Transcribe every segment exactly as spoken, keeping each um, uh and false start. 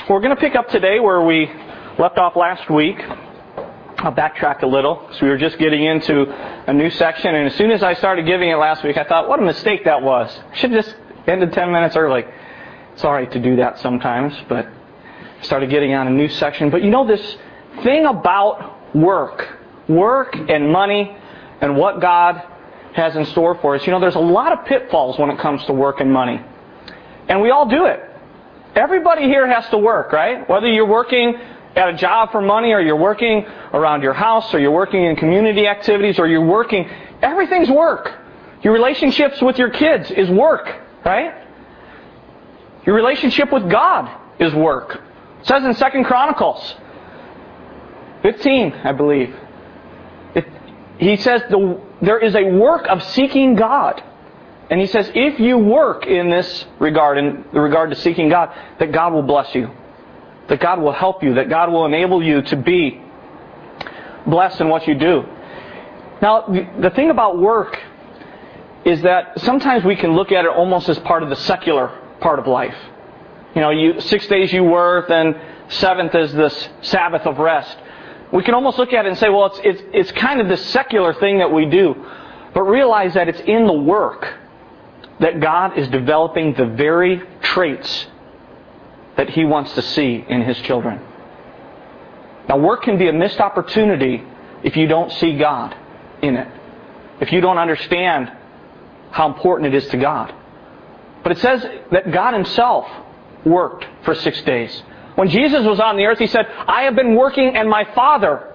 We're going to pick up today where we left off last week. I'll backtrack a little. So we were just getting into a new section, and as soon as I started giving it last week, I thought, what a mistake that was. I should have just ended ten minutes early. It's all right to do that sometimes, but I started getting on a new section. But you know, this thing about work, work and money and what God has in store for us, you know, there's a lot of pitfalls when it comes to work and money. And we all do it. Everybody here has to work, right? Whether you're working at a job for money, or you're working around your house, or you're working in community activities, or you're working, everything's work. Your relationships with your kids is work, right? Your relationship with God is work. It says in Second Chronicles fifteen, I believe, it, he says the, there is a work of seeking God. And he says, if you work in this regard, in the regard to seeking God, that God will bless you. That God will help you. That God will enable you to be blessed in what you do. Now, the thing about work is that sometimes we can look at it almost as part of the secular part of life. You know, you, six days you work, then seventh is this Sabbath of rest. We can almost look at it and say, well, it's, it's, it's kind of this secular thing that we do. But realize that it's in the work that God is developing the very traits that He wants to see in His children. Now, work can be a missed opportunity if you don't see God in it. If you don't understand how important it is to God. But it says that God Himself worked for six days. When Jesus was on the earth, He said, I have been working and my Father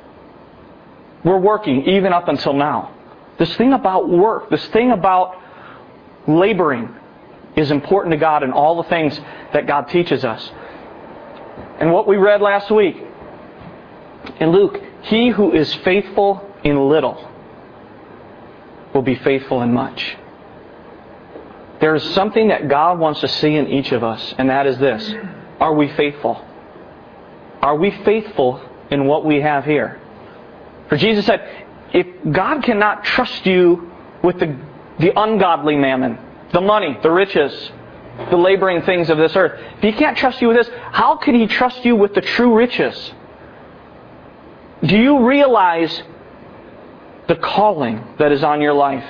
were working even up until now. This thing about work, this thing about laboring is important to God in all the things that God teaches us. And what we read last week in Luke, he who is faithful in little will be faithful in much. There is something that God wants to see in each of us, and that is this. Are we faithful? Are we faithful in what we have here? For Jesus said, if God cannot trust you with the, the ungodly mammon, the money, the riches, the laboring things of this earth, if He can't trust you with this, how can He trust you with the true riches? Do you realize the calling that is on your life?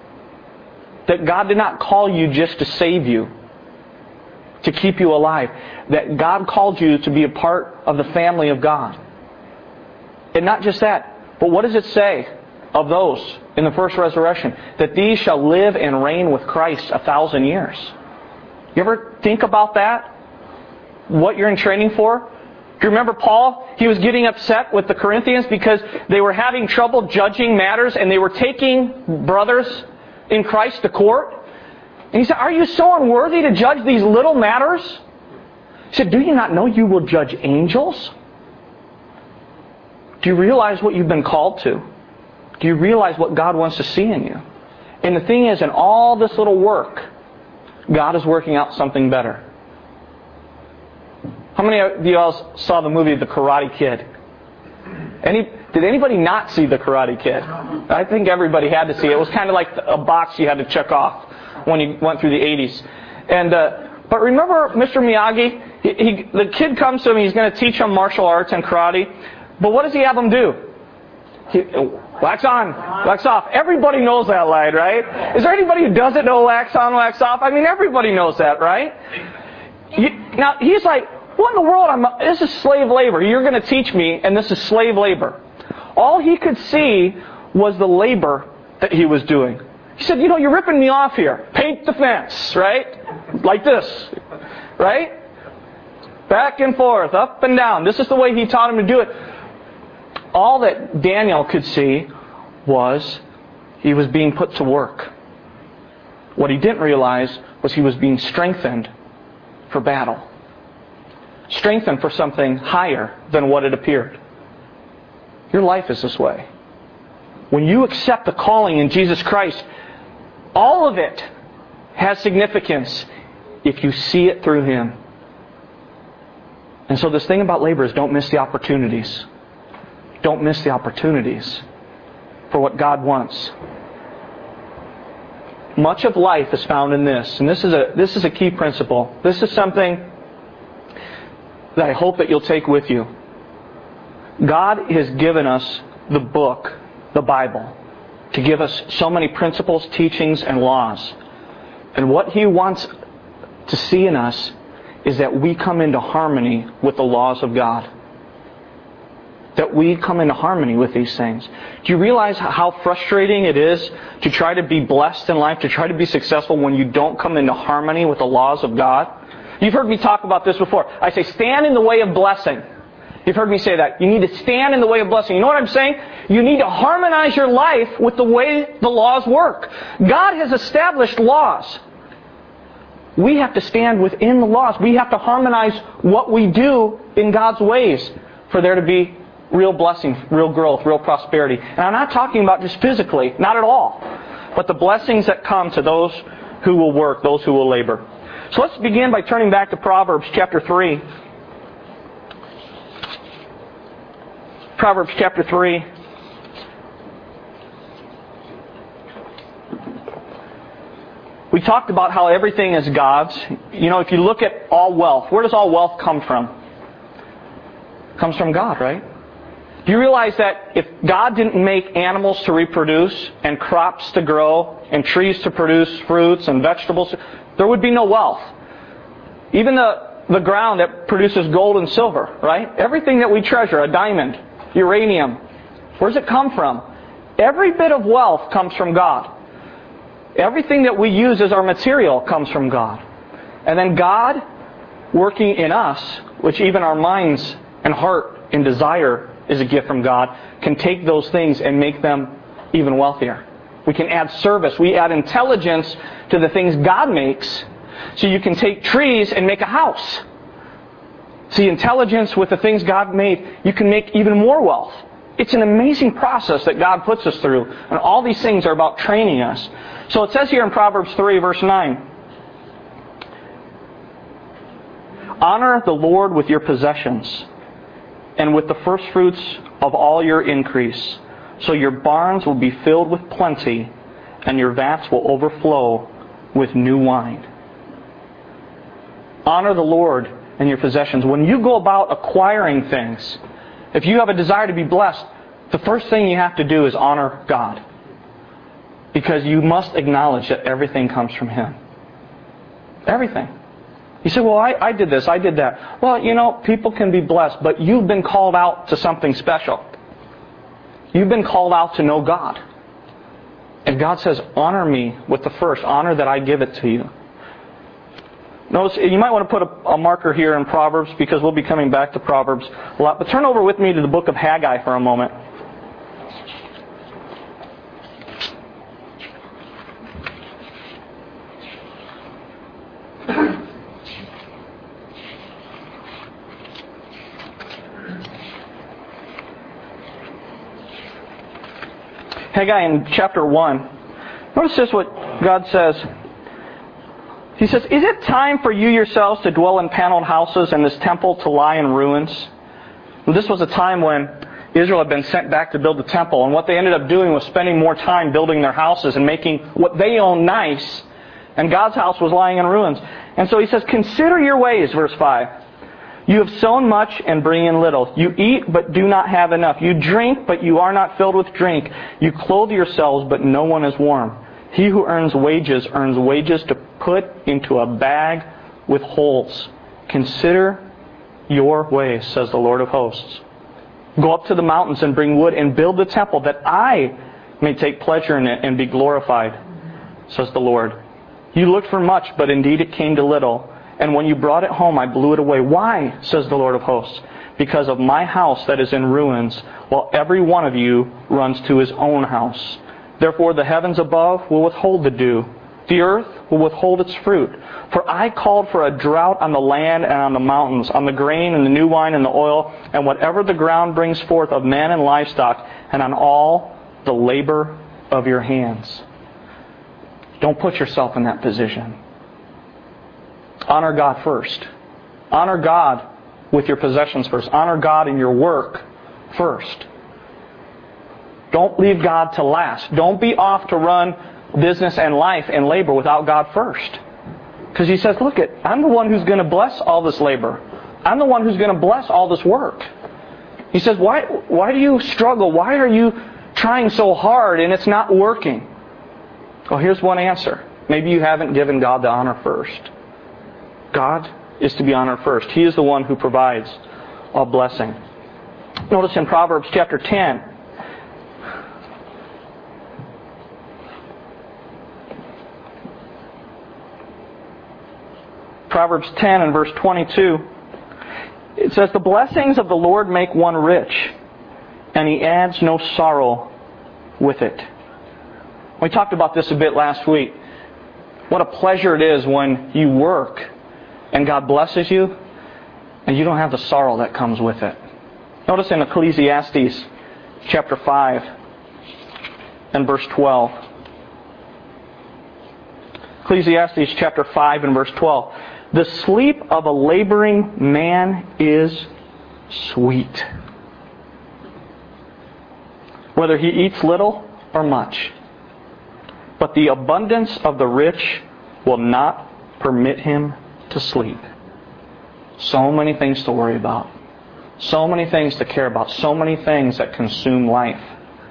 That God did not call you just to save you, to keep you alive. That God called you to be a part of the family of God. And not just that, but what does it say of those in the first resurrection? That these shall live and reign with Christ a thousand years. You ever think about that? What you're in training for? Do you remember Paul? He was getting upset with the Corinthians because they were having trouble judging matters, and they were taking brothers in Christ to court. And he said, are you so unworthy to judge these little matters? He said, do you not know you will judge angels? Do you realize what you've been called to? Do you realize what God wants to see in you? And the thing is, in all this little work, God is working out something better. How many of you all saw the movie The Karate Kid? Any, did anybody not see The Karate Kid? I think everybody had to see it. It was kind of like a box you had to check off when you went through the eighties. And uh, but remember Mister Miyagi? He, he, the kid comes to him, he's going to teach him martial arts and karate. But what does he have him do? He, wax on, wax off. Everybody knows that line, right? Is there anybody who doesn't know wax on, wax off? I mean, everybody knows that, right? You, now, he's like, what in the world? I'm, this is slave labor. You're going to teach me, and this is slave labor. All he could see was the labor that he was doing. He said, you know, you're ripping me off here. Paint the fence, right? Like this, right? Back and forth, up and down. This is the way he taught him to do it. All that Daniel could see was he was being put to work. What he didn't realize was he was being strengthened for battle. Strengthened for something higher than what it appeared. Your life is this way. When you accept the calling in Jesus Christ, all of it has significance if you see it through Him. And so this thing about labor is don't miss the opportunities. Don't miss the opportunities for what God wants. Much of life is found in this. And this is a this is a key principle. This is something that I hope that you'll take with you. God has given us the book, the Bible, to give us so many principles, teachings, and laws. And what He wants to see in us is that we come into harmony with the laws of God. That we come into harmony with these things. Do you realize how frustrating it is to try to be blessed in life, to try to be successful when you don't come into harmony with the laws of God? You've heard me talk about this before. I say, stand in the way of blessing. You've heard me say that. You need to stand in the way of blessing. You know what I'm saying? You need to harmonize your life with the way the laws work. God has established laws. We have to stand within the laws. We have to harmonize what we do in God's ways for there to be real blessing, real growth, real prosperity. And I'm not talking about just physically, not at all. But the blessings that come to those who will work, those who will labor. So let's begin by turning back to Proverbs chapter three. Proverbs chapter three. We talked about how everything is God's. You know, if you look at all wealth, where does all wealth come from? It comes from God, right? Do you realize that if God didn't make animals to reproduce and crops to grow and trees to produce fruits and vegetables, there would be no wealth. Even the, the ground that produces gold and silver, right? Everything that we treasure, a diamond, uranium, where does it come from? Every bit of wealth comes from God. Everything that we use as our material comes from God. And then God, working in us, which even our minds and heart and desire is a gift from God, can take those things and make them even wealthier. We can add service. We add intelligence to the things God makes. So you can take trees and make a house. See, intelligence with the things God made, you can make even more wealth. It's an amazing process that God puts us through. And all these things are about training us. So it says here in Proverbs three, verse nine, honor the Lord with your possessions and with the first fruits of all your increase. So your barns will be filled with plenty and your vats will overflow with new wine. Honor the Lord and your possessions. When you go about acquiring things, if you have a desire to be blessed, the first thing you have to do is honor God. Because you must acknowledge that everything comes from Him. Everything. You say, well, I, I did this, I did that. Well, you know, people can be blessed, but you've been called out to something special. You've been called out to know God. And God says, honor me with the first. Honor that I give it to you. Notice, you might want to put a, a marker here in Proverbs because we'll be coming back to Proverbs a lot. But turn over with me to the book of Haggai for a moment. Haggai in chapter one. Notice this what God says. He says, is it time for you yourselves to dwell in paneled houses and this temple to lie in ruins? Well, this was a time when Israel had been sent back to build the temple. And what they ended up doing was spending more time building their houses and making what they own nice. And God's house was lying in ruins. And so he says, consider your ways, verse five. You have sown much and bring in little. You eat but do not have enough. You drink but you are not filled with drink. You clothe yourselves but no one is warm. He who earns wages earns wages to put into a bag with holes. Consider your ways, says the Lord of hosts. Go up to the mountains and bring wood and build the temple that I may take pleasure in it and be glorified, says the Lord. You looked for much, but indeed it came to little. And when you brought it home, I blew it away. Why, says the Lord of hosts? Because of my house that is in ruins, while every one of you runs to his own house. Therefore the heavens above will withhold the dew. The earth will withhold its fruit. For I called for a drought on the land and on the mountains, on the grain and the new wine and the oil, and whatever the ground brings forth of man and livestock, and on all the labor of your hands. Don't put yourself in that position. Honor God first. Honor God with your possessions first. Honor God in your work first. Don't leave God to last. Don't be off to run business and life and labor without God first. Because He says, look, it, I'm the one who's going to bless all this labor. I'm the one who's going to bless all this work. He says, why, why do you struggle? Why are you trying so hard and it's not working? Well, here's one answer. Maybe you haven't given God the honor first. God is to be honored first. He is the one who provides all blessing. Notice in Proverbs chapter ten, Proverbs ten and verse twenty-two, it says, the blessings of the Lord make one rich, and He adds no sorrow with it. We talked about this a bit last week. What a pleasure it is when you work and God blesses you and you don't have the sorrow that comes with it. Notice in Ecclesiastes chapter five and verse twelve. Ecclesiastes chapter five and verse twelve. The sleep of a laboring man is sweet, whether he eats little or much. But the abundance of the rich will not permit him to sleep. So many things to worry about. So many things to care about. So many things that consume life.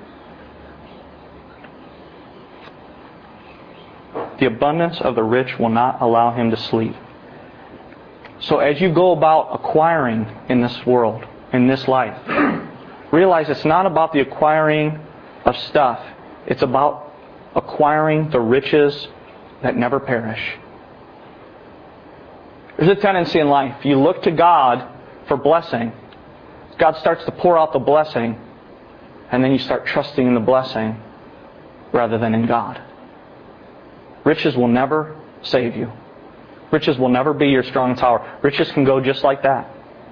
The abundance of the rich will not allow him to sleep. So as you go about acquiring in this world, in this life, realize it's not about the acquiring of stuff. It's about acquiring the riches that never perish. There's a tendency in life. You look to God for blessing. God starts to pour out the blessing, and then you start trusting in the blessing rather than in God. Riches will never save you. Riches will never be your strong tower. Riches can go just like that.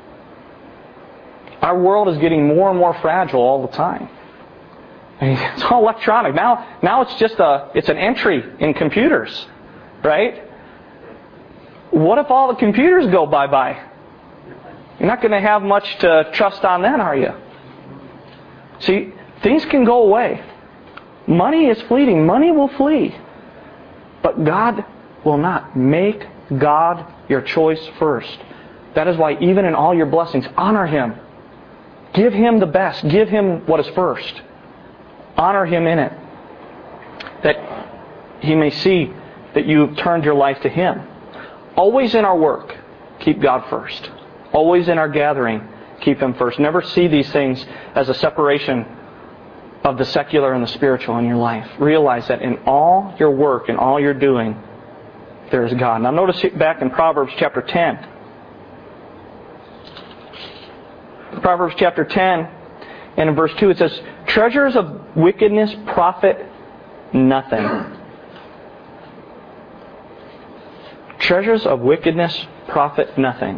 Our world is getting more and more fragile all the time. I mean, it's all electronic. Now, now it's just a, it's an entry in computers, right? What if all the computers go bye-bye? You're not going to have much to trust on then, are you? See, things can go away. Money is fleeting. Money will flee. But God will not. Make God your choice first. That is why even in all your blessings, honor Him. Give Him the best. Give Him what is first. Honor Him in it. That He may see that you've turned your life to Him. Always in our work, keep God first. Always in our gathering, keep Him first. Never see these things as a separation of the secular and the spiritual in your life. Realize that in all your work, in all you're doing, there is God. Now notice back in Proverbs chapter ten. Proverbs chapter ten and in verse two it says, treasures of wickedness profit nothing. Treasures of wickedness profit nothing.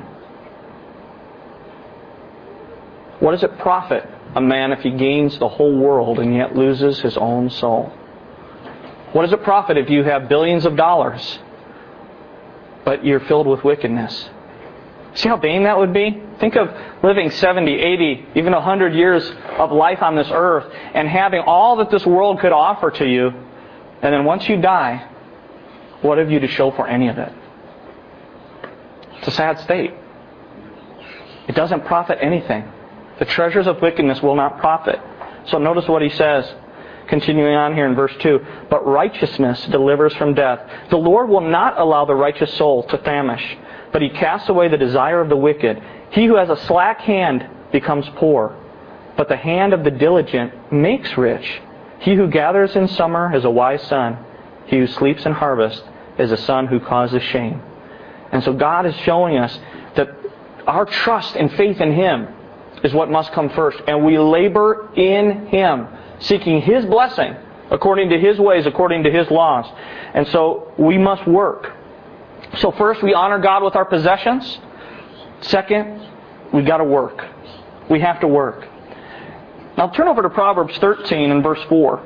What does it profit a man if he gains the whole world and yet loses his own soul? What does it profit if you have billions of dollars but you're filled with wickedness? See how vain that would be? Think of living seventy, eighty, even one hundred years of life on this earth and having all that this world could offer to you, and then once you die, what have you to show for any of it? It's a sad state. It doesn't profit anything. The treasures of wickedness will not profit. So notice what he says, continuing on here in verse two. But righteousness delivers from death. The Lord will not allow the righteous soul to famish, but He casts away the desire of the wicked. He who has a slack hand becomes poor, but the hand of the diligent makes rich. He who gathers in summer is a wise son. He who sleeps in harvest is a son who causes shame. And so God is showing us that our trust and faith in Him is what must come first. And we labor in Him, seeking His blessing according to His ways, according to His laws. And so we must work. So first, we honor God with our possessions. Second, we've got to work. We have to work. Now turn over to Proverbs thirteen and verse four.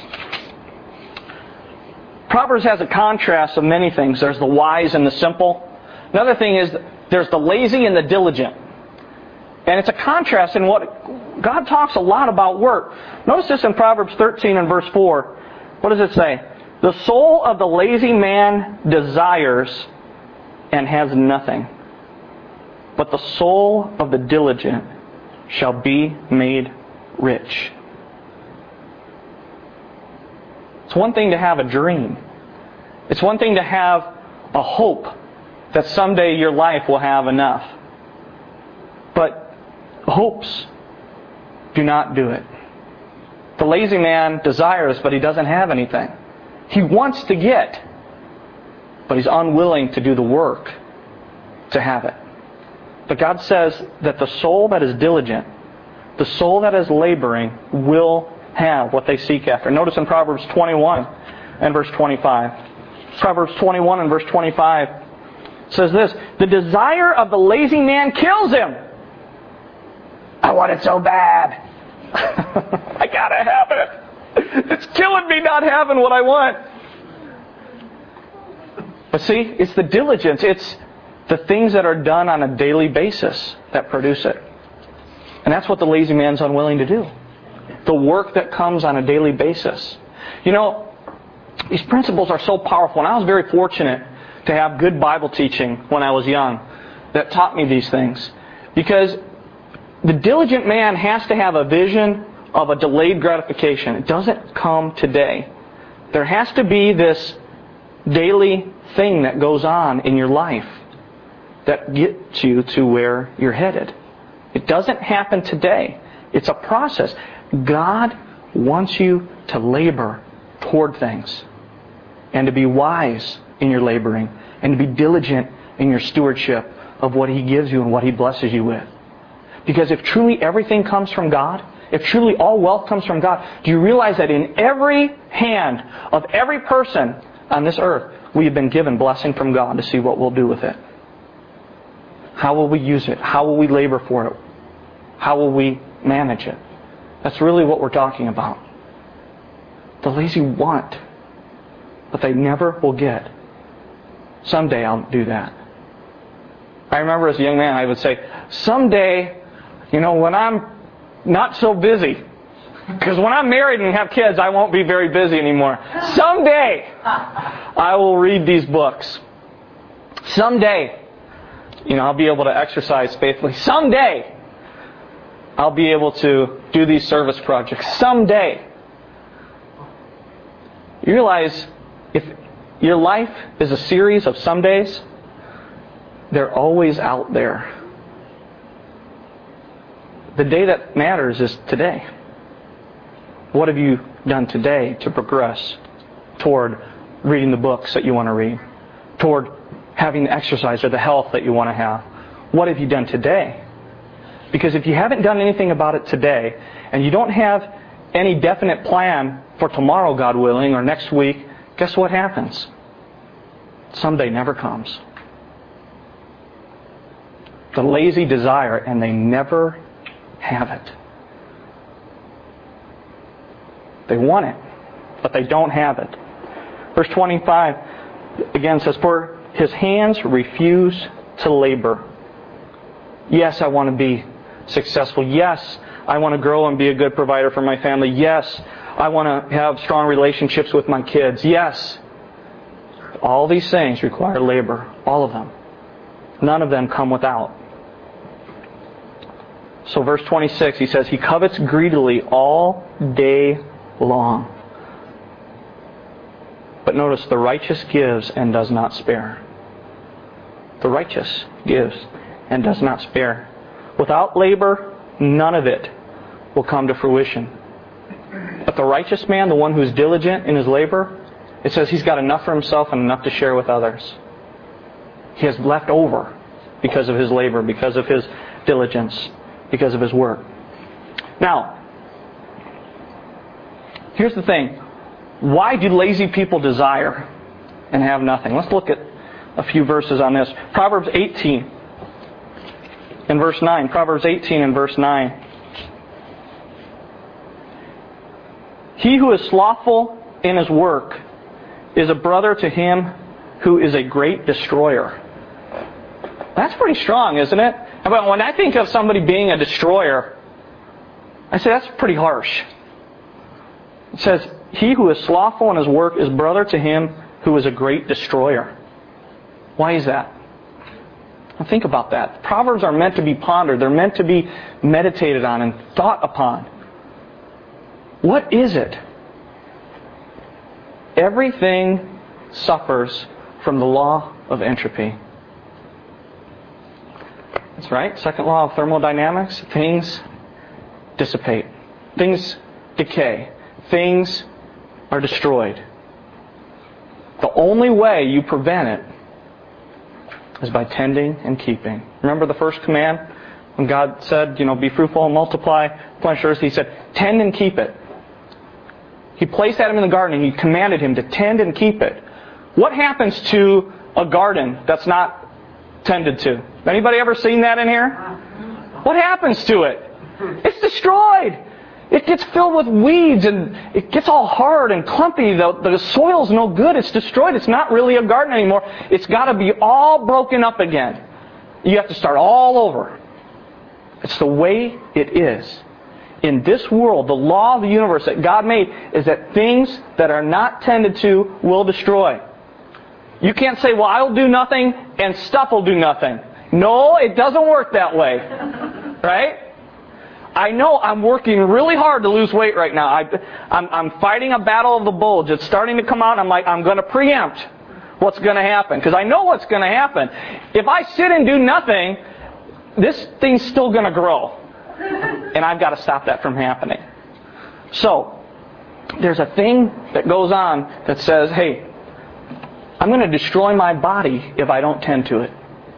Proverbs has a contrast of many things. There's the wise and the simple. Another thing is there's the lazy and the diligent. And it's a contrast in what God talks a lot about work. Notice this in Proverbs thirteen and verse four. What does it say? The soul of the lazy man desires and has nothing, but the soul of the diligent shall be made rich. It's one thing to have a dream. It's one thing to have a hope that someday your life will have enough. But hopes do not do it. The lazy man desires, but he doesn't have anything. He wants to get, but he's unwilling to do the work to have it. But God says that the soul that is diligent, the soul that is laboring, will have what they seek after. Notice in Proverbs twenty-one and verse twenty-five. Proverbs twenty-one and verse twenty-five says this, the desire of the lazy man kills him. I want it so bad. I gotta have it. It's killing me not having what I want. But see, it's the diligence. It's the things that are done on a daily basis that produce it. And that's what the lazy man's unwilling to do. The work that comes on a daily basis. You know, these principles are so powerful. And I was very fortunate to have good Bible teaching when I was young that taught me these things. Because the diligent man has to have a vision of a delayed gratification. It doesn't come today. There has to be this daily thing that goes on in your life that gets you to where you're headed. It doesn't happen today. It's a process. God wants you to labor toward things and to be wise in your laboring and to be diligent in your stewardship of what He gives you and what He blesses you with. Because if truly everything comes from God, if truly all wealth comes from God, do you realize that in every hand of every person on this earth, we have been given blessing from God to see what we'll do with it? How will we use it? How will we labor for it? How will we manage it? That's really what we're talking about. The lazy want, but they never will get. Someday I'll do that. I remember as a young man I would say, someday, you know, when I'm not so busy, because when I'm married and have kids, I won't be very busy anymore. Someday I will read these books. Someday, you know, I'll be able to exercise faithfully. Someday I'll be able to do these service projects. Someday. You realize if your life is a series of somedays, they're always out there. The day that matters is today. What have you done today to progress toward reading the books that you want to read? Toward having the exercise or the health that you want to have? What have you done today? Because if you haven't done anything about it today, and you don't have any definite plan for tomorrow, God willing, or next week, guess what happens? Someday never comes. The lazy desire, and they never have it. They want it, but they don't have it. Verse twenty-five again says, for his hands refuse to labor. Yes, I want to be successful. Yes, I want to grow and be a good provider for my family. Yes, I want to have strong relationships with my kids. Yes. All these things require labor. All of them. None of them come without. So verse twenty-six, he says, he covets greedily all day long. But notice, the righteous gives and does not spare. The righteous gives and does not spare. Without labor, none of it will come to fruition. But the righteous man, the one who's diligent in his labor, it says he's got enough for himself and enough to share with others. He has left over because of his labor, because of his diligence, because of his work. Now, here's the thing. Why do lazy people desire and have nothing? Let's look at a few verses on this. Proverbs eighteen and verse nine. Proverbs eighteen and verse nine. He who is slothful in his work is a brother to him who is a great destroyer. That's pretty strong, isn't it? But when I think of somebody being a destroyer, I say that's pretty harsh. It says, he who is slothful in his work is brother to him who is a great destroyer. Why is that? Now think about that. Proverbs are meant to be pondered. They're meant to be meditated on and thought upon. What is it? Everything suffers from the law of entropy. That's right. Second law of thermodynamics. Things dissipate. Things decay. Things are destroyed. The only way you prevent it is by tending and keeping. Remember the first command? When God said, you know, be fruitful and multiply, replenish earth, He said, tend and keep it. He placed Adam in the garden and He commanded him to tend and keep it. What happens to a garden that's not tended to? Anybody ever seen that in here? What happens to it? It's destroyed. It gets filled with weeds and it gets all hard and clumpy. The, the soil's no good. It's destroyed. It's not really a garden anymore. It's got to be all broken up again. You have to start all over. It's the way it is. In this world, the law of the universe that God made is that things that are not tended to will destroy. You can't say, well, I'll do nothing and stuff will do nothing. No, it doesn't work that way. Right? I know I'm working really hard to lose weight right now. I, I'm, I'm fighting a battle of the bulge. It's starting to come out. I'm like, I'm going to preempt what's going to happen. Because I know what's going to happen. If I sit and do nothing, this thing's still going to grow. And I've got to stop that from happening. So, there's a thing that goes on that says, hey, I'm going to destroy my body if I don't tend to it.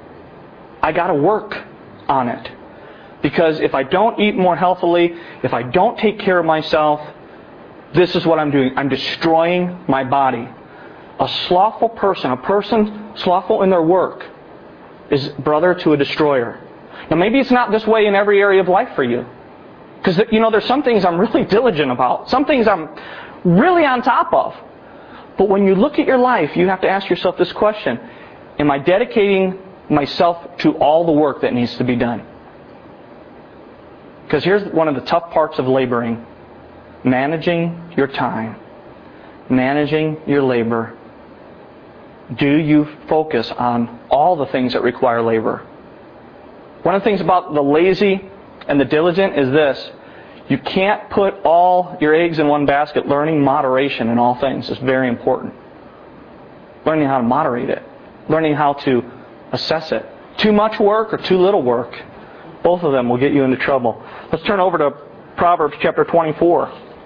I got to work on it. Because if I don't eat more healthily, if I don't take care of myself, this is what I'm doing. I'm destroying my body. A slothful person, a person slothful in their work, is brother to a destroyer. Now maybe it's not this way in every area of life for you. Because, you know, there's some things I'm really diligent about. Some things I'm really on top of. But when you look at your life, you have to ask yourself this question. Am I dedicating myself to all the work that needs to be done? Because here's one of the tough parts of laboring. Managing your time. Managing your labor. Do you focus on all the things that require labor? One of the things about the lazy and the diligent is this. You can't put all your eggs in one basket. Learning moderation in all things is very important. Learning how to moderate it. Learning how to assess it. Too much work or too little work. Both of them will get you into trouble. Let's turn over to Proverbs chapter twenty-four.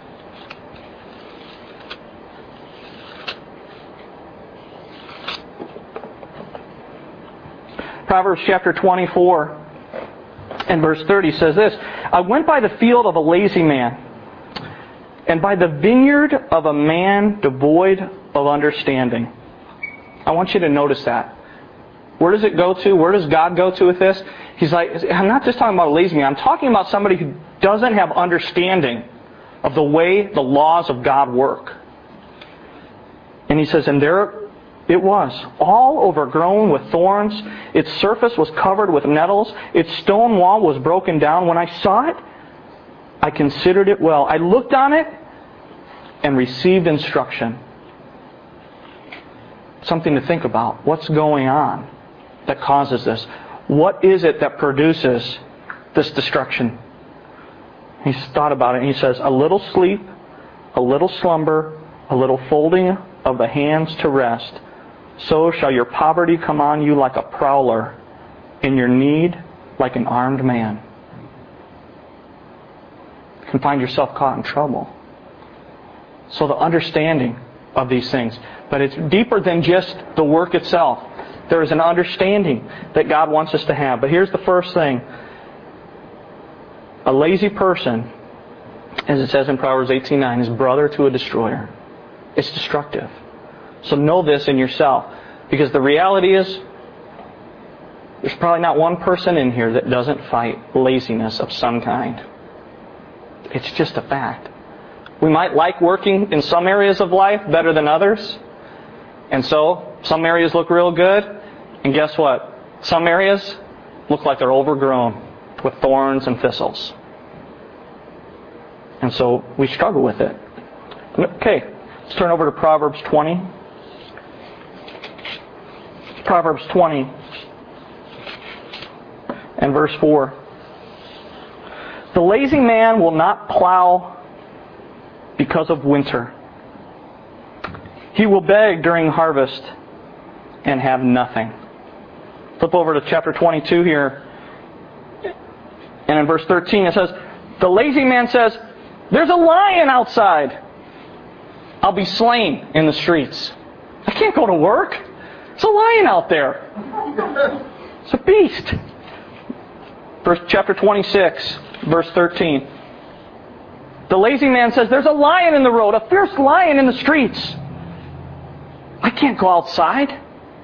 Proverbs chapter twenty-four and verse thirty says this. I went by the field of a lazy man, and by the vineyard of a man devoid of understanding. I want you to notice that. Where does it go to? Where does God go to with this? He's like, I'm not just talking about a lazy man. I'm talking about somebody who doesn't have understanding of the way the laws of God work. And he says, and there it was, all overgrown with thorns. Its surface was covered with nettles. Its stone wall was broken down. When I saw it, I considered it well. I looked on it and received instruction. Something to think about. What's going on that causes this? What is it that produces this destruction? He's thought about it and he says, a little sleep, a little slumber, a little folding of the hands to rest. So shall your poverty come on you like a prowler, and your need like an armed man. You can find yourself caught in trouble. So the understanding of these things. But it's deeper than just the work itself. There is an understanding that God wants us to have. But here's the first thing. A lazy person, as it says in Proverbs eighteen nine, is brother to a destroyer. It's destructive. So know this in yourself. Because the reality is, there's probably not one person in here that doesn't fight laziness of some kind. It's just a fact. We might like working in some areas of life better than others. And so, some areas look real good. And guess what? Some areas look like they're overgrown with thorns and thistles. And so, we struggle with it. Okay, let's turn over to Proverbs twenty. Proverbs twenty and verse four. The lazy man will not plow because of winter. He will beg during harvest and have nothing. Flip over to chapter twenty-two here. And in verse thirteen it says, the lazy man says, there's a lion outside. I'll be slain in the streets. I can't go to work. There's a lion out there. It's a beast. Verse, chapter twenty-six, verse thirteen. The lazy man says, there's a lion in the road, a fierce lion in the streets. I can't go outside.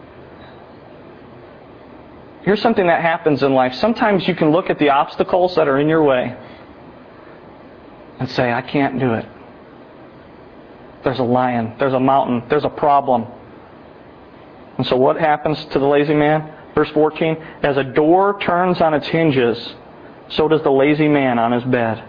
Here's something that happens in life. Sometimes you can look at the obstacles that are in your way and say, I can't do it. There's a lion. There's a mountain. There's a problem. And so what happens to the lazy man? Verse fourteen, as a door turns on its hinges, so does the lazy man on his bed.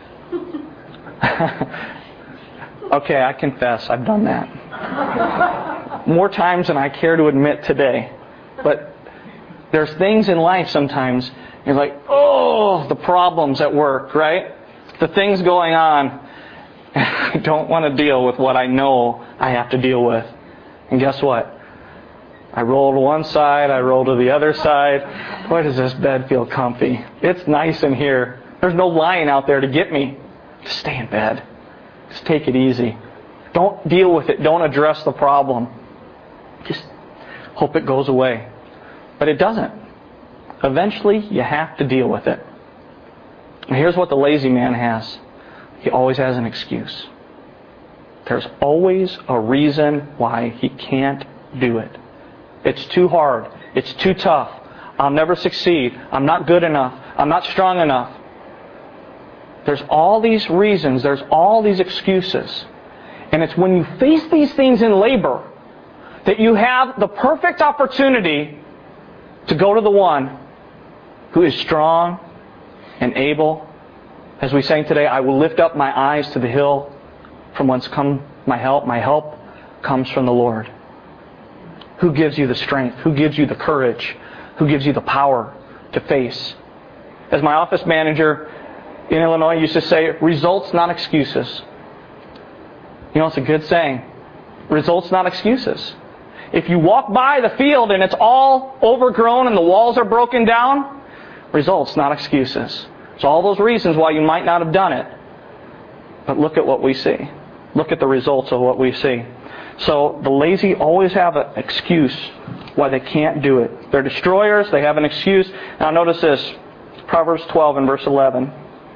Okay, I confess, I've done that. More times than I care to admit today. But there's things in life sometimes, you're like, oh, the problems at work, right? The things going on. I don't want to deal with what I know I have to deal with. And guess what? I roll to one side, I roll to the other side. Boy, does this bed feel comfy. It's nice in here. There's no lion out there to get me. Just stay in bed. Just take it easy. Don't deal with it. Don't address the problem. Just hope it goes away. But it doesn't. Eventually, you have to deal with it. And here's what the lazy man has. He always has an excuse. There's always a reason why he can't do it. It's too hard. It's too tough. I'll never succeed. I'm not good enough. I'm not strong enough. There's all these reasons. There's all these excuses. And it's when you face these things in labor that you have the perfect opportunity to go to the one who is strong and able. As we sang today, I will lift up my eyes to the hill from whence come my help. My help comes from the Lord. Who gives you the strength? Who gives you the courage? Who gives you the power to face? As my office manager in Illinois used to say, results, not excuses. You know, it's a good saying. Results, not excuses. If you walk by the field and it's all overgrown and the walls are broken down, results, not excuses. It's all those reasons why you might not have done it. But look at what we see. Look at the results of what we see. So the lazy always have an excuse why they can't do it. They're destroyers. They have an excuse. Now notice this. Proverbs twelve and verse eleven.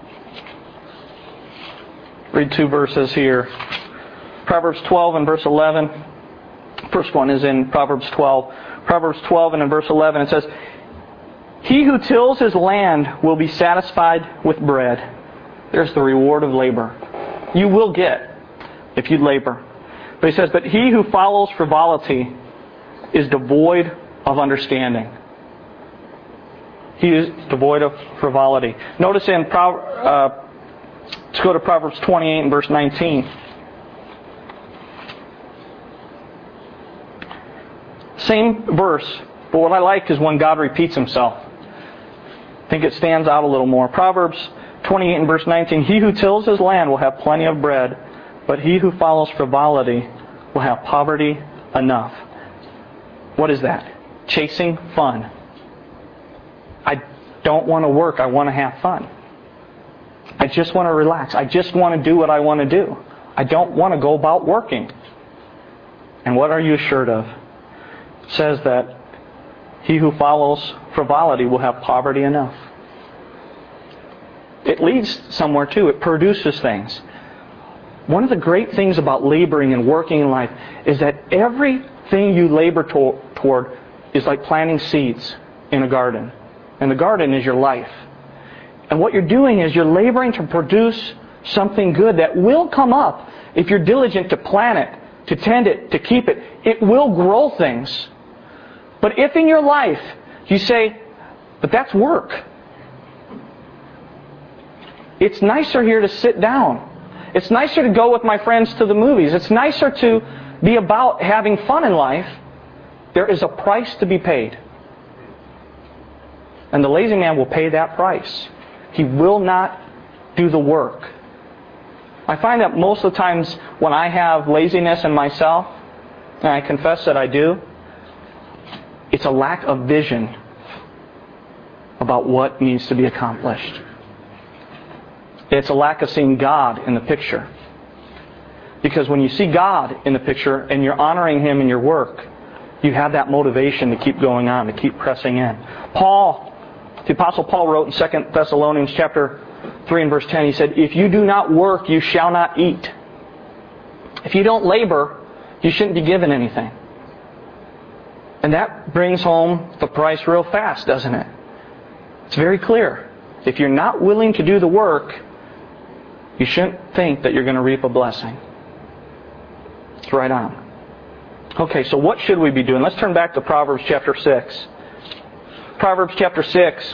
Read two verses here. Proverbs twelve and verse eleven. First one is in Proverbs twelve. Proverbs twelve and in verse eleven it says, he who tills his land will be satisfied with bread. There's the reward of labor. You will get if you labor. But he says, but he who follows frivolity is devoid of understanding. He is devoid of frivolity. Notice in, uh, let's go to Proverbs twenty-eight and verse nineteen. Same verse, but what I like is when God repeats himself. I think it stands out a little more. Proverbs twenty-eight and verse nineteen, he who tills his land will have plenty of bread, but he who follows frivolity will have poverty enough. What is that? Chasing fun. I don't want to work. I want to have fun. I just want to relax. I just want to do what I want to do. I don't want to go about working. And what are you assured of? It says that he who follows frivolity will have poverty enough. It leads somewhere too. It produces things. One of the great things about laboring and working in life is that everything you labor to- toward is like planting seeds in a garden. And the garden is your life. And what you're doing is you're laboring to produce something good that will come up if you're diligent to plant it, to tend it, to keep it. It will grow things. But if in your life you say, but that's work. It's nicer here to sit down. It's nicer to go with my friends to the movies. It's nicer to be about having fun in life. There is a price to be paid. And the lazy man will pay that price. He will not do the work. I find that most of the times when I have laziness in myself, and I confess that I do, it's a lack of vision about what needs to be accomplished. It's a lack of seeing God in the picture. Because when you see God in the picture and you're honoring Him in your work, you have that motivation to keep going on, to keep pressing in. Paul, the Apostle Paul wrote in Second Thessalonians chapter three and verse ten, he said, "If you do not work, you shall not eat." If you don't labor, you shouldn't be given anything. And that brings home the price real fast, doesn't it? It's very clear. If you're not willing to do the work, you shouldn't think that you're going to reap a blessing. It's right on. Okay, so what should we be doing? Let's turn back to Proverbs chapter six. Proverbs chapter six.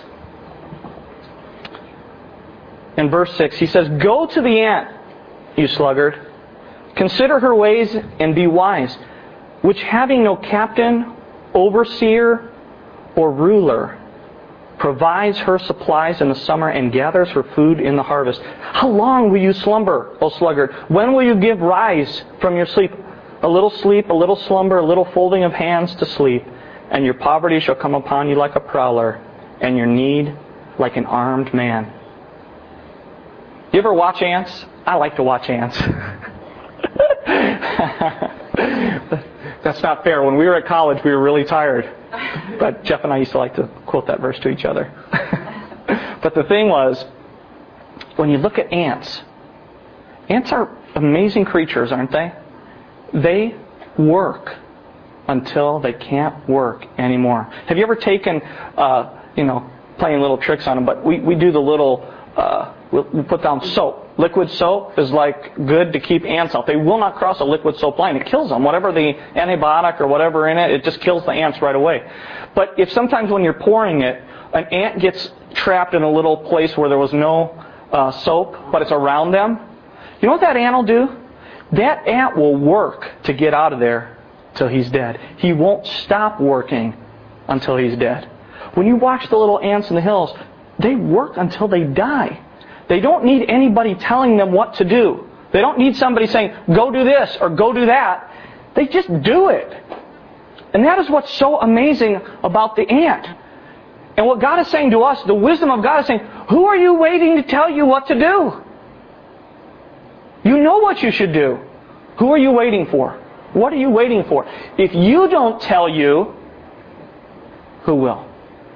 In verse six, he says, "Go to the ant, you sluggard. Consider her ways and be wise, which having no captain, overseer, or ruler, provides her supplies in the summer and gathers her food in the harvest. How long will you slumber, O sluggard? When will you give rise from your sleep? A little sleep, a little slumber, a little folding of hands to sleep, and your poverty shall come upon you like a prowler, and your need like an armed man." You ever watch ants? I like to watch ants. That's not fair. When we were at college, we were really tired. But Jeff and I used to like to quote that verse to each other. But the thing was, when you look at ants, ants are amazing creatures, aren't they? They work until they can't work anymore. Have you ever taken, uh, you know, playing little tricks on them? But we, we do the little, uh, we'll, we put down soap. Liquid soap is like good to keep ants out. They will not cross a liquid soap line. It kills them. Whatever the antibiotic or whatever in it, it just kills the ants right away. But if sometimes when you're pouring it, an ant gets trapped in a little place where there was no uh, soap, but it's around them, you know what that ant will do? That ant will work to get out of there till he's dead. He won't stop working until he's dead. When you watch the little ants in the hills, they work until they die. They don't need anybody telling them what to do. They don't need somebody saying, go do this or go do that. They just do it. And that is what's so amazing about the ant. And what God is saying to us, the wisdom of God is saying, who are you waiting to tell you what to do? You know what you should do. Who are you waiting for? What are you waiting for? If you don't tell you, who will?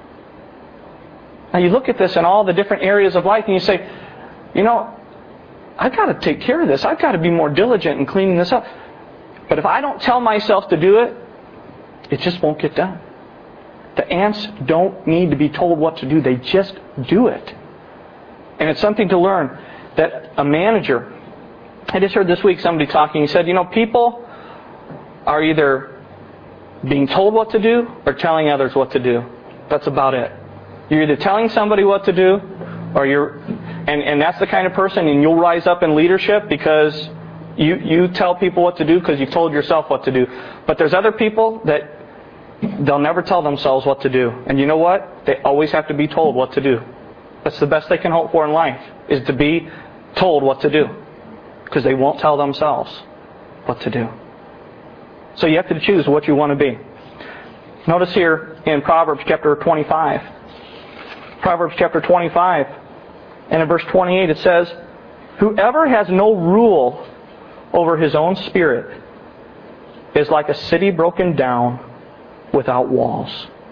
Now you look at this in all the different areas of life and you say, you know, I've got to take care of this. I've got to be more diligent in cleaning this up. But if I don't tell myself to do it, it just won't get done. The ants don't need to be told what to do. They just do it. And it's something to learn that a manager, I just heard this week somebody talking, he said, you know, people are either being told what to do or telling others what to do. That's about it. You're either telling somebody what to do, or you're, and, and that's the kind of person, and you'll rise up in leadership because you, you tell people what to do because you've told yourself what to do. But there's other people that they'll never tell themselves what to do. And you know what? They always have to be told what to do. That's the best they can hope for in life, is to be told what to do. Because they won't tell themselves what to do. So you have to choose what you want to be. Notice here in Proverbs chapter twenty-five. Proverbs chapter twenty-five, and in verse twenty-eight it says, "Whoever has no rule over his own spirit is like a city broken down without walls."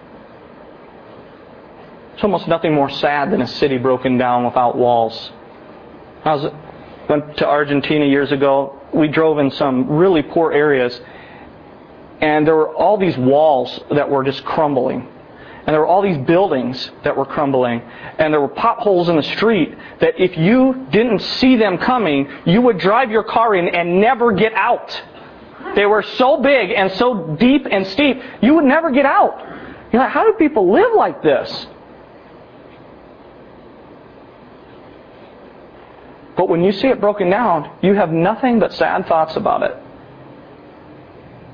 It's almost nothing more sad than a city broken down without walls. I was, went to Argentina years ago. We drove in some really poor areas, and there were all these walls that were just crumbling. And there were all these buildings that were crumbling. And there were potholes in the street that if you didn't see them coming, you would drive your car in and never get out. They were so big and so deep and steep, you would never get out. You're like, how do people live like this? But when you see it broken down, you have nothing but sad thoughts about it.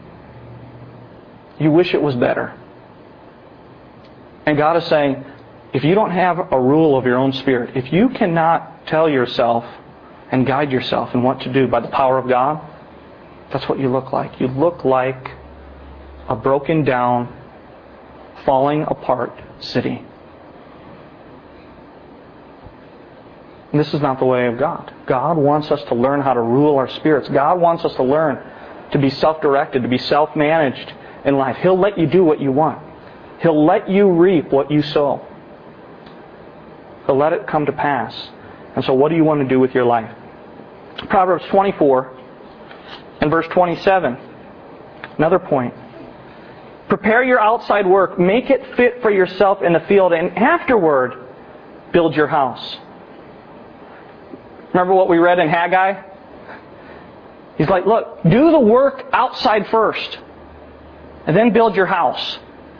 You wish it was better. And God is saying, if you don't have a rule of your own spirit, if you cannot tell yourself and guide yourself in what to do by the power of God, that's what you look like. You look like a broken down, falling apart city. And this is not the way of God. God wants us to learn how to rule our spirits. God wants us to learn to be self-directed, to be self-managed in life. He'll let you do what you want. He'll let you reap what you sow. He'll let it come to pass. And so what do you want to do with your life? Proverbs twenty-four and verse twenty-seven. Another point. Prepare your outside work. Make it fit for yourself in the field. And afterward, build your house. Remember what we read in Haggai? He's like, look, do the work outside first. And then build your house.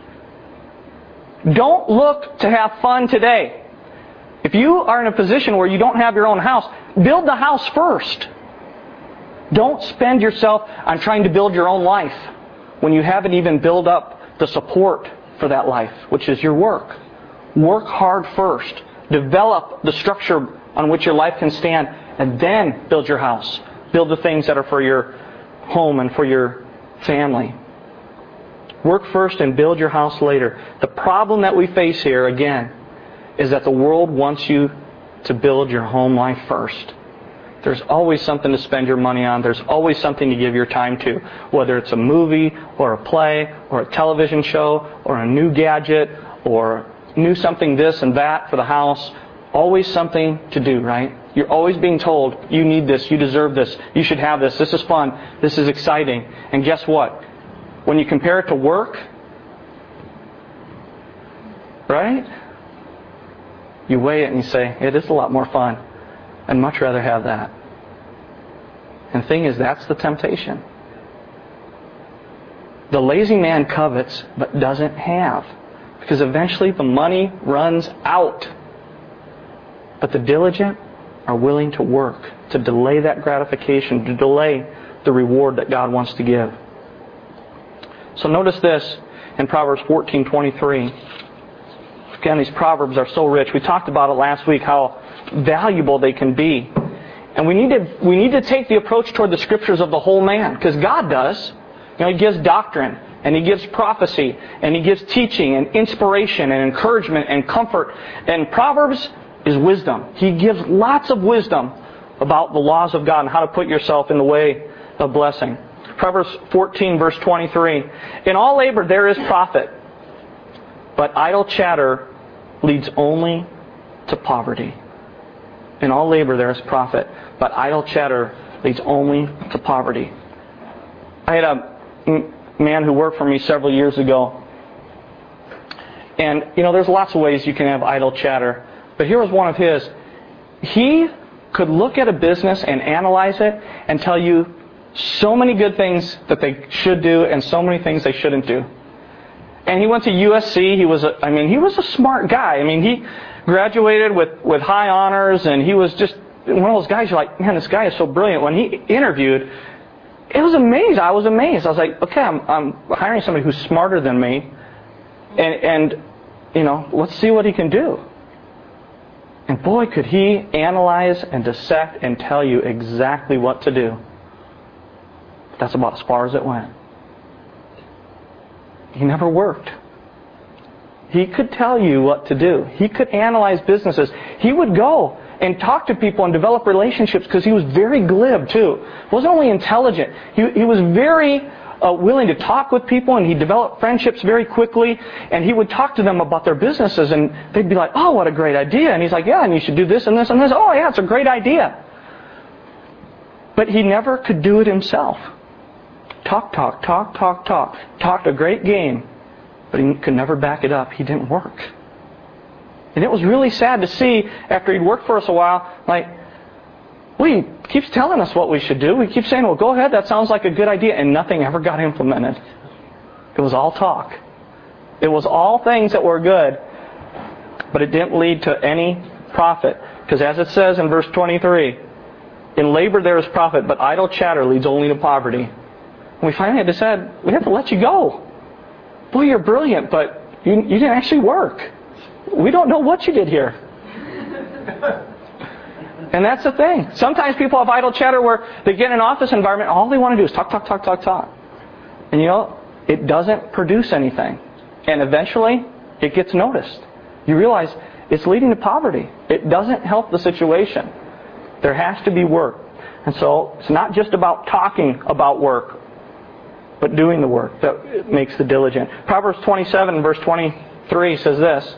Don't look to have fun today. If you are in a position where you don't have your own house, build the house first. Don't spend yourself on trying to build your own life when you haven't even built up the support for that life, which is your work. Work hard first. Develop the structure on which your life can stand, and then build your house. Build the things that are for your home and for your family. Work first and build your house later. The problem that we face here, again, is that the world wants you to build your home life first. There's always something to spend your money on. There's always something to give your time to. Whether it's a movie, or a play, or a television show, or a new gadget, or new something this and that for the house. Always something to do, right? You're always being told, you need this, you deserve this, you should have this, this is fun, this is exciting. And guess what? When you compare it to work, right? You weigh it and you say, it is a lot more fun. I'd much rather have that. And the thing is, that's the temptation. The lazy man covets, but doesn't have. Because eventually the money runs out. But the diligent are willing to work, to delay that gratification, to delay the reward that God wants to give. So notice this in Proverbs fourteen twenty-three. Again, these Proverbs are so rich. We talked about it last week, how valuable they can be. And we need to we need to take the approach toward the Scriptures of the whole man, because God does. You know, He gives doctrine, and He gives prophecy, and He gives teaching, and inspiration, and encouragement, and comfort. And Proverbs is wisdom. He gives lots of wisdom about the laws of God and how to put yourself in the way of blessing. Proverbs fourteen, verse twenty-three. In all labor there is profit, but idle chatter leads only to poverty. In all labor there is profit, but idle chatter leads only to poverty. I had a man who worked for me several years ago. And, you know, there's lots of ways you can have idle chatter. But here was one of his. He could look at a business and analyze it and tell you so many good things that they should do and so many things they shouldn't do. And he went to U S C. He was, a, I mean, he was a smart guy. I mean, he graduated with, with high honors, and he was just one of those guys you're like, man, this guy is so brilliant. When he interviewed, it was amazing. I was amazed. I was like, okay, I'm, I'm hiring somebody who's smarter than me, and, and, you know, let's see what he can do. And boy, could he analyze and dissect and tell you exactly what to do. But that's about as far as it went. He never worked. He could tell you what to do. He could analyze businesses. He would go and talk to people and develop relationships because he was very glib too. He wasn't only intelligent. He, he was very uh, willing to talk with people, and he developed friendships very quickly. And he would talk to them about their businesses, and they'd be like, oh, what a great idea. And he's like, yeah, and you should do this and this and this. Oh, yeah, it's a great idea. But he never could do it himself. Talk, talk, talk, talk, talk. Talked a great game, but he could never back it up. He didn't work. And it was really sad to see, after he'd worked for us a while, like, well, he keeps telling us what we should do. We keep saying, well, go ahead, that sounds like a good idea. And nothing ever got implemented. It was all talk. It was all things that were good, but it didn't lead to any profit. Because as it says in verse twenty-three, in labor there is profit, but idle chatter leads only to poverty. And we finally had to say, we have to let you go. Boy, you're brilliant, but you, you didn't actually work. we don't know what you did here. And that's the thing. Sometimes people have idle chatter where they get in an office environment, all they want to do is talk, talk, talk, talk, talk. And you know, it doesn't produce anything. And eventually, it gets noticed. You realize it's leading to poverty. It doesn't help the situation. There has to be work. And so, it's not just about talking about work, but doing the work that makes the diligent. Proverbs twenty-seven, verse twenty-three says this.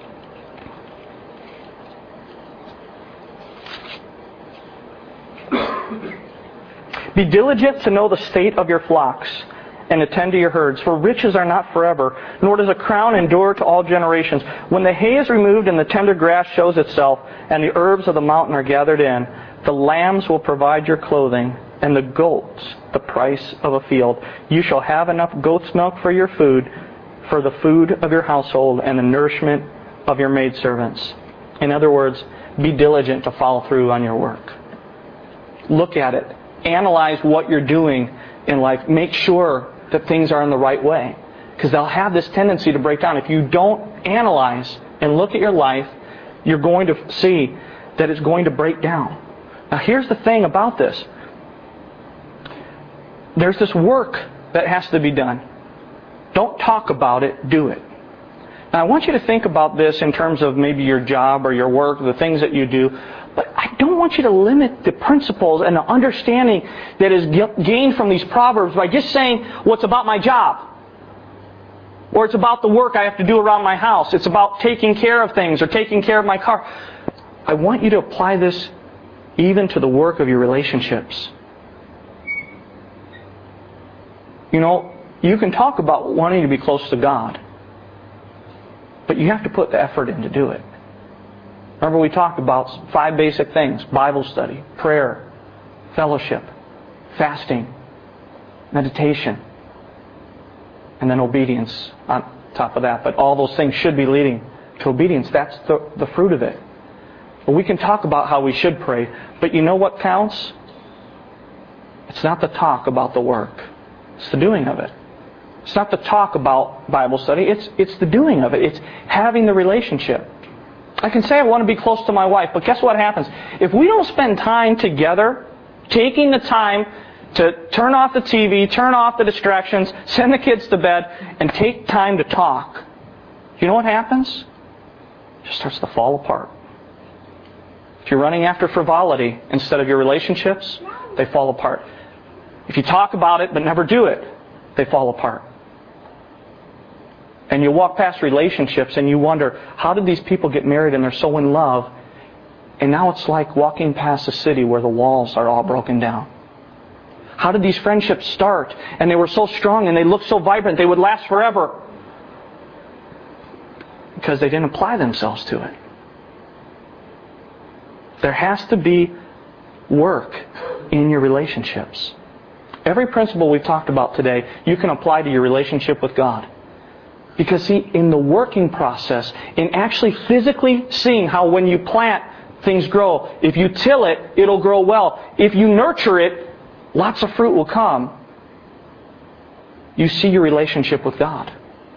Be diligent to know the state of your flocks and attend to your herds, for riches are not forever, nor does a crown endure to all generations. When the hay is removed and the tender grass shows itself, and the herbs of the mountain are gathered in, the lambs will provide your clothing, and the goats the price of a field. You shall have enough goat's milk for your food, for the food of your household, and the nourishment of your maidservants. In other words, be diligent to follow through on your work. Look at it. Analyze what you're doing in life. Make sure that things are in the right way. Because they'll have this tendency to break down. If you don't analyze and look at your life, you're going to see that it's going to break down. Now here's the thing about this. There's this work that has to be done. Don't talk about it, do it. Now I want you to think about this in terms of maybe your job or your work, the things that you do. But I don't want you to limit the principles and the understanding that is gained from these Proverbs by just saying, well, it's about my job. Or it's about the work I have to do around my house. It's about taking care of things or taking care of my car. I want you to apply this even to the work of your relationships. You know, you can talk about wanting to be close to God, but you have to put the effort in to do it. Remember we talked about five basic things: Bible study, prayer, fellowship, fasting, meditation, and then obedience on top of that. But all those things should be leading to obedience. That's the, the fruit of it. But we can talk about how we should pray, but you know what counts? It's not the talk about the work. It's the doing of it. It's not the talk about Bible study. It's, it's the doing of it. It's having the relationship. I can say I want to be close to my wife, but guess what happens? If we don't spend time together, taking the time to turn off the T V, turn off the distractions, send the kids to bed, and take time to talk, you know what happens? It just starts to fall apart. If you're running after frivolity instead of your relationships, they fall apart. If you talk about it but never do it, they fall apart. And you walk past relationships and you wonder, how did these people get married and they're so in love? And now it's like walking past a city where the walls are all broken down. How did these friendships start? And they were so strong and they looked so vibrant, they would last forever. Because they didn't apply themselves to it. There has to be work in your relationships. Every principle we've talked about today, you can apply to your relationship with God. Because see, in the working process, in actually physically seeing how when you plant, things grow. If you till it, it'll grow well. If you nurture it, lots of fruit will come. You see your relationship with God.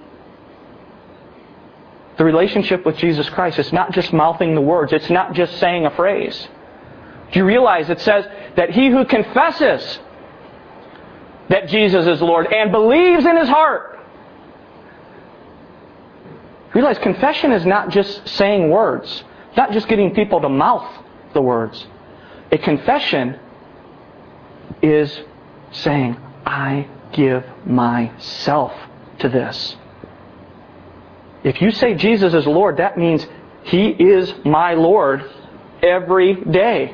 The relationship with Jesus Christ, it's not just mouthing the words. It's not just saying a phrase. Do you realize it says that he who confesses that Jesus is Lord and believes in his heart. Realize confession is not just saying words. It's not just getting people to mouth the words. A confession is saying, I give myself to this. If you say Jesus is Lord, that means He is my Lord every day.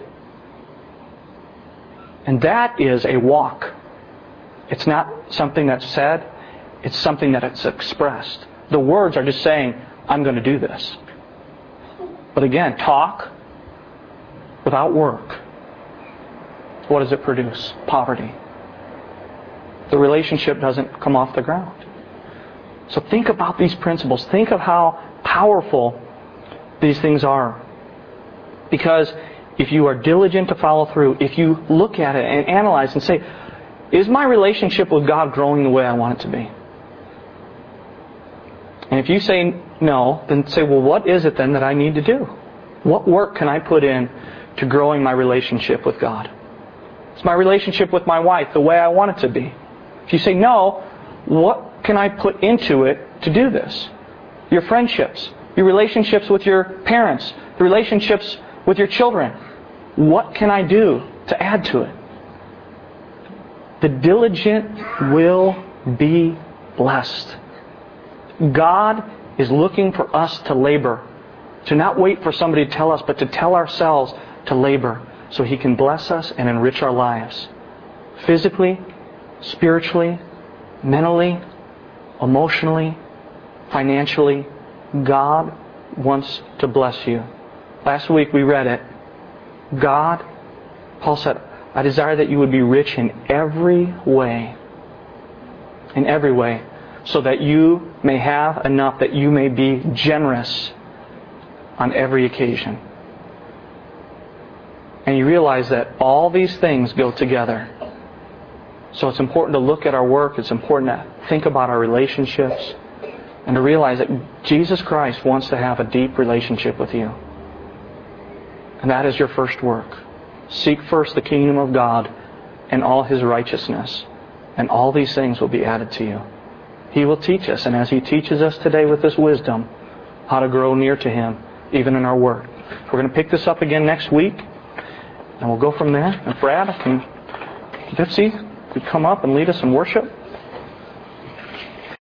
And that is a walk. It's not something that's said. It's something that it's expressed. The words are just saying, I'm going to do this. But again, talk without work. What does it produce? Poverty. The relationship doesn't come off the ground. So think about these principles. Think of how powerful these things are. Because if you are diligent to follow through, if you look at it and analyze and say, is my relationship with God growing the way I want it to be? And if you say no, then say, well, what is it then that I need to do? What work can I put in to growing my relationship with God? Is my relationship with my wife the way I want it to be? If you say no, what can I put into it to do this? Your friendships, your relationships with your parents, the relationships with your children. What can I do to add to it? The diligent will be blessed. God is looking for us to labor. To not wait for somebody to tell us, but to tell ourselves to labor so He can bless us and enrich our lives. Physically, spiritually, mentally, emotionally, financially. God wants to bless you. Last week we read it. God, Paul said, I desire that you would be rich in every way. In every way. So that you may have enough, that you may be generous on every occasion. And you realize that all these things go together. So it's important to look at our work. It's important to think about our relationships. And to realize that Jesus Christ wants to have a deep relationship with you. And that is your first work. Seek first the kingdom of God and all His righteousness. And all these things will be added to you. He will teach us. And as He teaches us today with this wisdom, how to grow near to Him, even in our work. We're going to pick this up again next week. And we'll go from there. And Brad, can Betsy, you come up and lead us in worship?